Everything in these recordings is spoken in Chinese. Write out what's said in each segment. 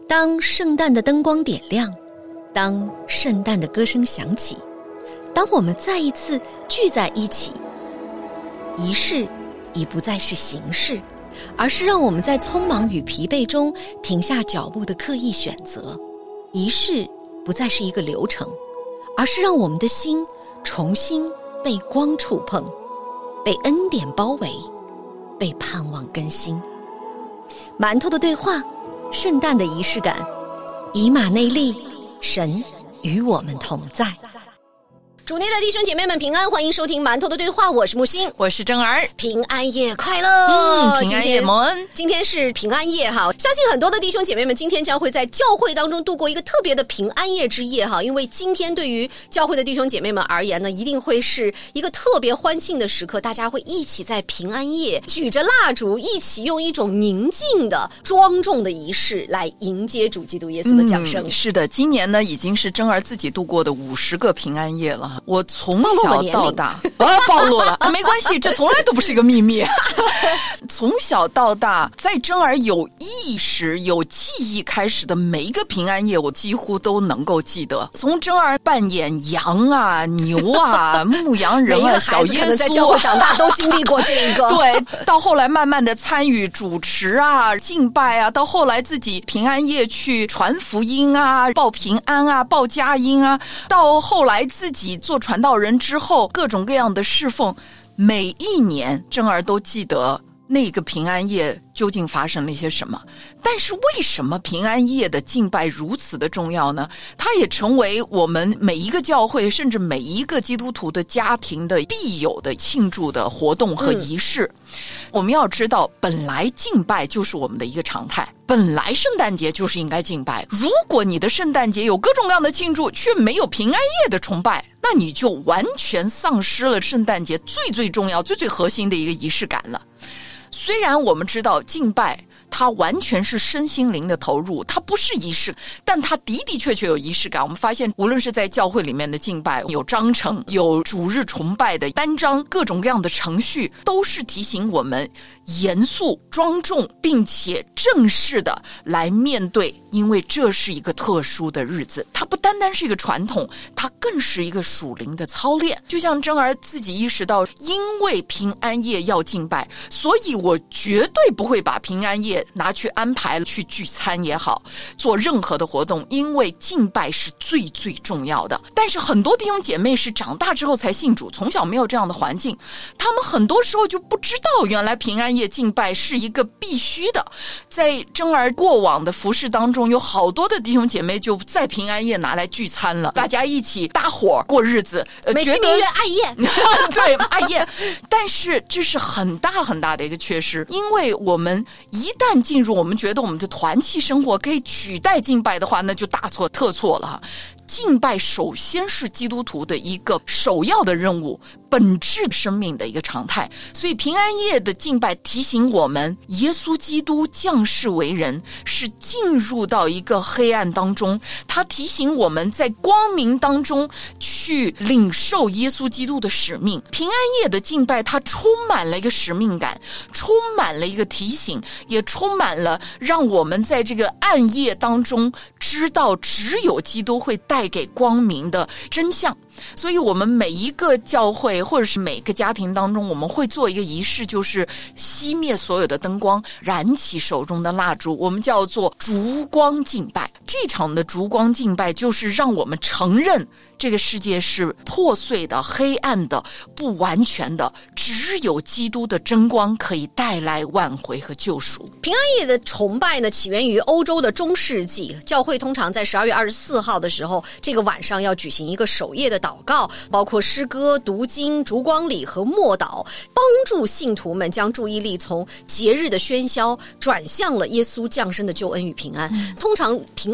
当圣诞的灯光点亮，当圣诞的歌声响起，当我们再一次聚在一起，仪式已不再是形式，而是让我们在匆忙与疲惫中停下脚步的刻意选择。仪式不再是一个流程，而是让我们的心重新被光触碰，被恩典包围，被盼望更新。馒头的对话，圣诞的仪式感，以马内利，神与我们同在。主内的弟兄姐妹们平安，欢迎收听馒头的对话，我是木星， 我是真儿。 平安夜快乐！ 平安夜蒙恩。 今天是平安夜哈，相信很多的弟兄姐妹们今天将会在教会当中度过一个特别的平安夜之夜哈，因为今天对于教会的弟兄姐妹们而言呢，一定会是一个特别欢庆的时刻，大家会一起在平安夜举着蜡烛，一起用一种宁静的庄重的仪式来迎接主基督耶稣的降生。 是的，今年呢已经是真儿自己度过的50个平安夜了。我从小到大暴露了没关系，这从来都不是一个秘密从小到大，在真儿有意识有记忆开始的每一个平安夜，我几乎都能够记得。从真儿扮演羊啊牛啊牧羊人啊小耶稣，每一个孩子可能在教会长大都经历过这个对，到后来慢慢的参与主持啊敬拜啊，到后来自己平安夜去传福音啊报平安啊报佳音啊，到后来自己做传道人之后各种各样的侍奉，每一年真儿都记得那个平安夜究竟发生了一些什么。但是为什么平安夜的敬拜如此的重要呢？它也成为我们每一个教会甚至每一个基督徒的家庭的必有的庆祝的活动和仪式。我们要知道，本来敬拜就是我们的一个常态，本来圣诞节就是应该敬拜。如果你的圣诞节有各种各样的庆祝，却没有平安夜的崇拜，那你就完全丧失了圣诞节最重要最核心的一个仪式感了。虽然我们知道敬拜它完全是身心灵的投入，它不是仪式，但它的确有仪式感。我们发现无论是在教会里面的敬拜，有章程，有主日崇拜的单章，各种各样的程序，都是提醒我们严肃庄重并且正式的来面对，因为这是一个特殊的日子，它不单单是一个传统，它更是一个属灵的操练。就像真儿自己意识到，因为平安夜要敬拜，所以我绝对不会把平安夜拿去安排去聚餐也好，做任何的活动，因为敬拜是最重要的。但是很多弟兄姐妹是长大之后才信主，从小没有这样的环境，他们很多时候就不知道原来平安夜敬拜是一个必须的。在真儿过往的服事当中，有好多的弟兄姐妹就在平安夜拿来聚餐了，大家一起搭伙过日子， 美其名曰爱宴对，爱宴。但是这是很大的一个缺失，因为我们一旦进入我们觉得我们的团契生活可以取代敬拜的话，那就大错特错了。敬拜首先是基督徒的一个首要的任务，本质生命的一个常态。所以平安夜的敬拜提醒我们，耶稣基督降世为人是进入到一个黑暗当中，他提醒我们在光明当中去领受耶稣基督的使命。平安夜的敬拜它充满了一个使命感，充满了一个提醒，也充满了让我们在这个暗夜当中知道只有基督会带给光明的真相。所以我们每一个教会或者是每个家庭当中，我们会做一个仪式，就是熄灭所有的灯光，燃起手中的蜡烛，我们叫做烛光敬拜。这场的烛光敬拜就是让我们承认这个世界是破碎的、黑暗的、不完全的，只有基督的真光可以带来挽回和救赎。 平安夜的崇拜呢，起源于欧洲的中世纪，教会通常在12月24号的时候，这个晚上要举行一个守夜的祷告，包括诗歌、读经、烛光礼和默祷，帮助信徒们将注意力从节日的喧嚣转向了耶稣降生的救恩与平安。通常平安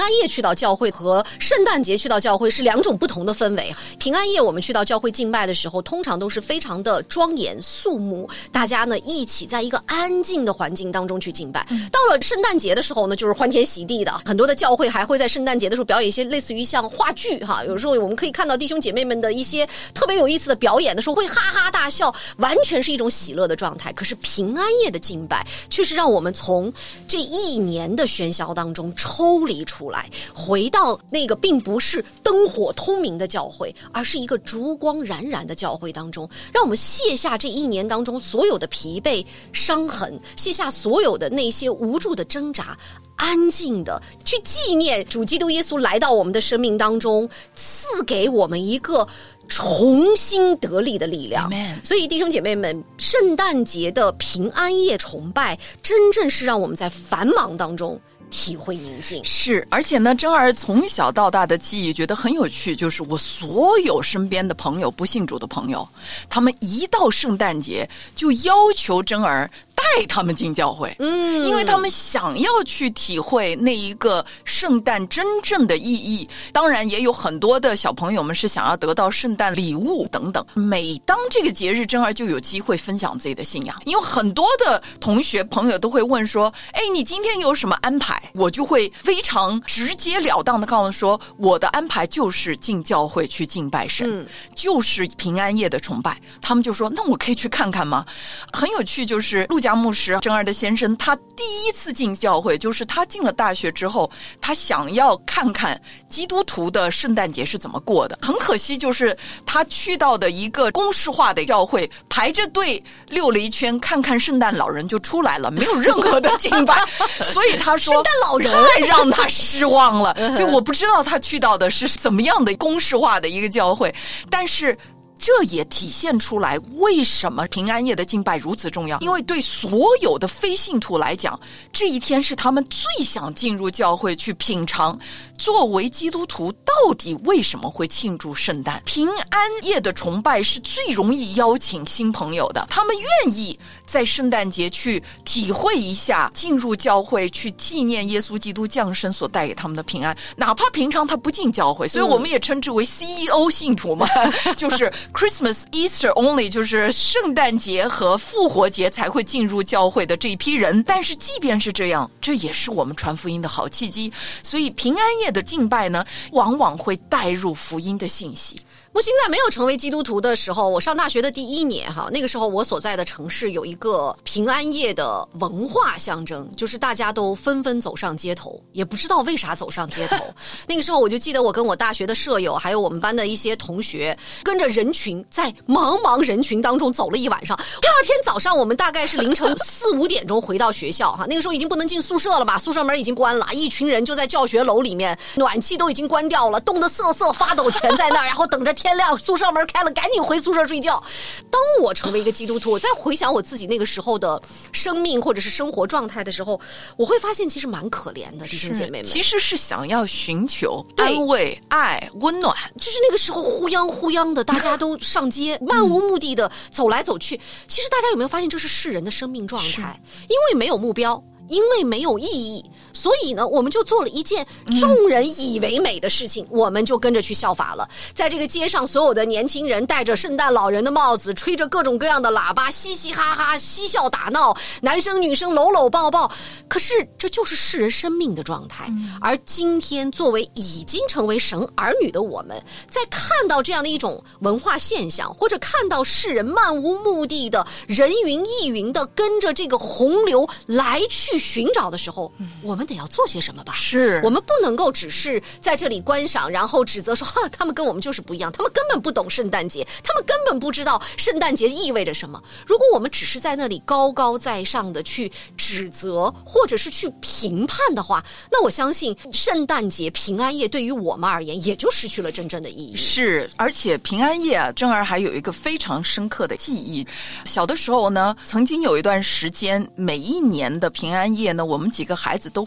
安夜去到教会和圣诞节去到教会是2种不同的氛围。平安夜我们去到教会敬拜的时候，通常都是非常的庄严肃穆，大家呢一起在一个安静的环境当中去敬拜。到了圣诞节的时候呢，就是欢天喜地的，很多的教会还会在圣诞节的时候表演一些类似于像话剧哈，有时候我们可以看到弟兄姐妹们的一些特别有意思的表演的时候会哈哈大笑，完全是一种喜乐的状态。可是平安夜的敬拜却是让我们从这一年的喧嚣当中抽离出来，回到那个并不是灯火通明的教会，而是一个烛光冉冉的教会当中，让我们卸下这一年当中所有的疲惫伤痕，卸下所有的那些无助的挣扎，安静的去纪念主基督耶稣来到我们的生命当中，赐给我们一个重新得力的力量。 Amen。 所以弟兄姐妹们，圣诞节的平安夜崇拜真正是让我们在繁忙当中体会宁静。 是，而且呢，珍儿从小到大的记忆觉得很有趣，就是我所有身边的朋友，不信主的朋友，他们一到圣诞节就要求珍儿带他们进教会，因为他们想要去体会那一个圣诞真正的意义。当然也有很多的小朋友们是想要得到圣诞礼物等等。每当这个节日，珍儿就有机会分享自己的信仰，因为很多的同学朋友都会问说，你今天有什么安排？我就会非常直截了当的告诉说，我的安排就是进教会去敬拜神，就是平安夜的崇拜。他们就说，那我可以去看看吗？很有趣，就是陆家牧师珍儿的先生，他第一次进教会，就是他进了大学之后，他想要看看基督徒的圣诞节是怎么过的。很可惜，就是他去到的一个公式化的教会，排着队溜了一圈，看看圣诞老人就出来了，没有任何的敬拜。所以他说， 圣诞老人太让他失望了。所以我不知道他去到的是怎么样的公式化的一个教会，但是这也体现出来为什么平安夜的敬拜如此重要。因为对所有的非信徒来讲，这一天是他们最想进入教会去品尝作为基督徒到底为什么会庆祝圣诞。平安夜的崇拜是最容易邀请新朋友的，他们愿意在圣诞节去体会一下进入教会去纪念耶稣基督降生所带给他们的平安，哪怕平常他不进教会。所以我们也称之为 CEO 信徒嘛，就是 Christmas Easter only， 就是圣诞节和复活节才会进入教会的这一批人。但是即便是这样，这也是我们传福音的好契机。所以平安夜的敬拜呢，往往会带入福音的信息。 木星在没有成为基督徒的时候，我上大学的第1年哈，那个时候我所在的城市有一个平安夜的文化象征，就是大家都纷纷走上街头，也不知道为啥走上街头。那个时候我就记得我跟我大学的舍友，还有我们班的一些同学，跟着人群在茫茫人群当中走了一晚上。第二天早上我们大概是凌晨4、5点钟回到学校哈，那个时候已经不能进宿舍了吧，宿舍门已经关了，一群人就在教学楼里面，暖气都已经关掉了，冻得瑟瑟发抖，全在那儿，然后等着天亮，宿舍门开了，赶紧回宿舍睡觉。当我成为一个基督徒，我再回想我自己那个时候的生命或者是生活状态的时候，我会发现其实蛮可怜的，弟兄姐妹们。 其实是想要寻求安慰、爱、温暖， 就是那个时候呼泱呼泱的，大家都上街，漫无目的的走来走去。其实大家有没有发现，这是世人的生命状态？因为没有目标，因为没有意义，所以呢，我们就做了一件众人以为美的事情，我们就跟着去效法了。在这个街上，所有的年轻人戴着圣诞老人的帽子，吹着各种各样的喇叭，嘻嘻哈哈，嬉笑打闹，男生女生搂搂抱抱。可是这就是世人生命的状态。而今天作为已经成为神儿女的我们，在看到这样的一种文化现象，或者看到世人漫无目的的人云亦云的跟着这个洪流来去寻找的时候，我们得要做些什么吧？ 是我们不能够只是在这里观赏，然后指责说他们跟我们就是不一样，他们根本不懂圣诞节，他们根本不知道圣诞节意味着什么。如果我们只是在那里高高在上的去指责或者是去评判的话，那我相信圣诞节平安夜对于我们而言也就失去了真正的意义。 是，而且平安夜啊，珍儿还有一个非常深刻的记忆。小的时候呢，曾经有一段时间，每一年的平安夜呢，我们几个孩子都会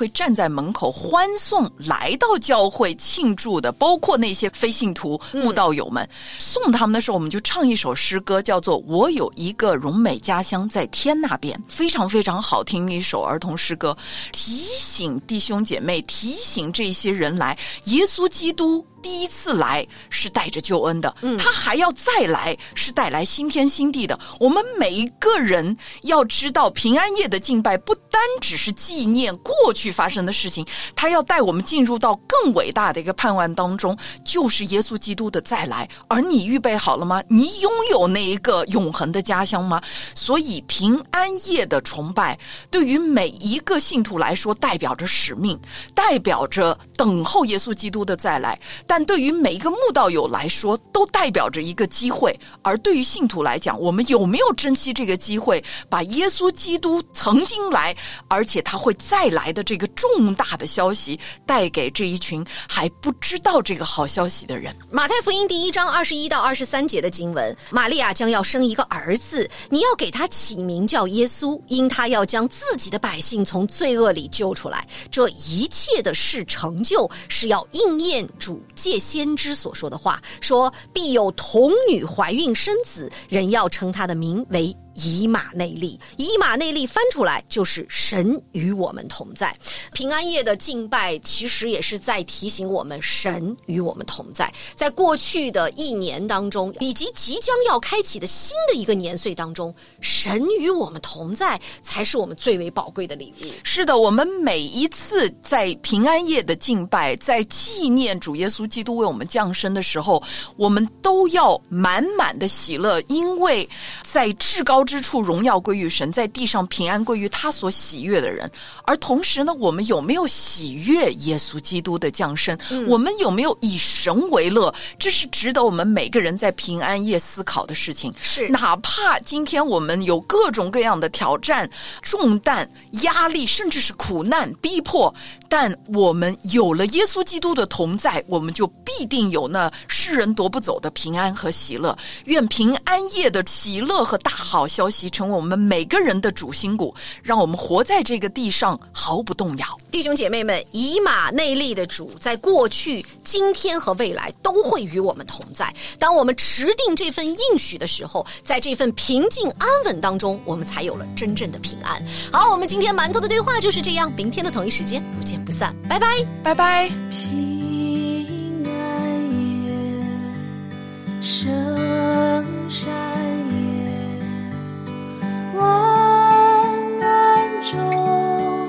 会站在门口欢送来到教会庆祝的，包括那些非信徒慕道友们。送他们的时候，我们就唱一首诗歌，叫做《我有一个荣美家乡在天那边》，非常非常好听的一首儿童诗歌，提醒弟兄姐妹，提醒这些人来，耶稣基督第一次来是带着救恩的，他还要再来是带来新天新地的。我们每一个人要知道，平安夜的敬拜不单只是纪念过去发生的事情，他要带我们进入到更伟大的一个盼望当中，就是耶稣基督的再来。而你预备好了吗？你拥有那一个永恒的家乡吗？所以平安夜的崇拜对于每一个信徒来说代表着使命，代表着等候耶稣基督的再来，但对于每一个慕道友来说都代表着一个机会。而对于信徒来讲，我们有没有珍惜这个机会，把耶稣基督曾经来而且他会再来的这个重大的消息带给这一群还不知道这个好消息的人。 马太福音第1章21到23节的经文，玛利亚将要生一个儿子，你要给他起名叫耶稣，因他要将自己的百姓从罪恶里救出来。这一切的事成就，是要应验主借先知所说的话，说必有童女怀孕生子，人要称他的名为以马内利。以马内利翻出来就是神与我们同在。平安夜的敬拜其实也是在提醒我们神与我们同在。在过去的一年当中，以及即将要开启的新的一个年岁当中，神与我们同在才是我们最为宝贵的礼物。 是的，我们每一次在平安夜的敬拜，在纪念主耶稣基督为我们降生的时候，我们都要满满的喜乐，因为在至高之处荣耀归于神，在地上平安归于他所喜悦的人。而同时呢，我们有没有喜悦耶稣基督的降生？我们有没有以神为乐？这是值得我们每个人在平安夜思考的事情。 是， 哪怕今天我们有各种各样的挑战、重担、压力，甚至是苦难、逼迫，但我们有了耶稣基督的同在，我们就必定有那世人夺不走的平安和喜乐。愿平安夜的喜乐和大好消息成为我们每个人的主心骨，让我们活在这个地上毫不动摇。 弟兄姐妹们，以马内利的主在过去、今天和未来都会与我们同在。当我们持定这份应许的时候，在这份平静安稳当中，我们才有了真正的平安。好，我们今天馒头的对话就是这样，明天的同一时间不见不散，拜拜， 拜拜。 平安夜，圣山夜，万安中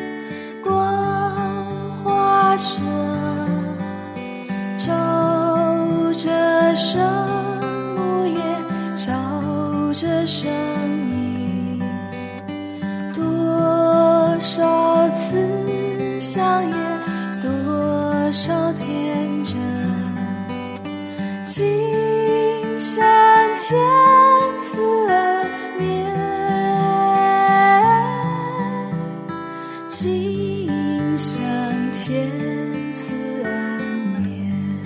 光华射，照着圣母夜，照着圣意，多少次相约，多少天真，今生天赐恩免，今生天赐恩免。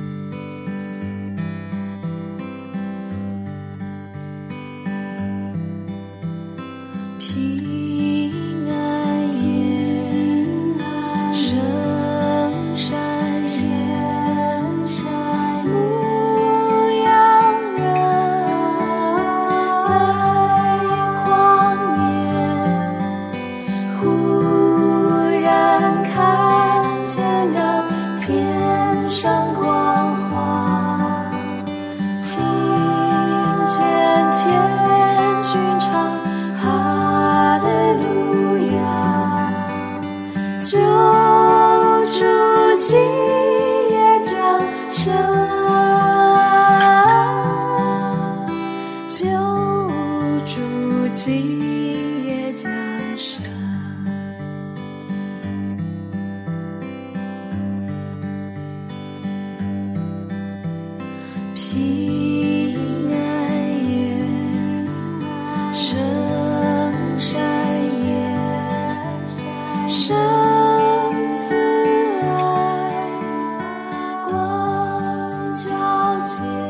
平安夜，圣山夜，牧羊人在旷野，忽然看见了天上光华，听见天君唱哈利路亚，救主今夜降生，救主今夜降生。平安夜，圣山夜，圣慈爱，光皎洁。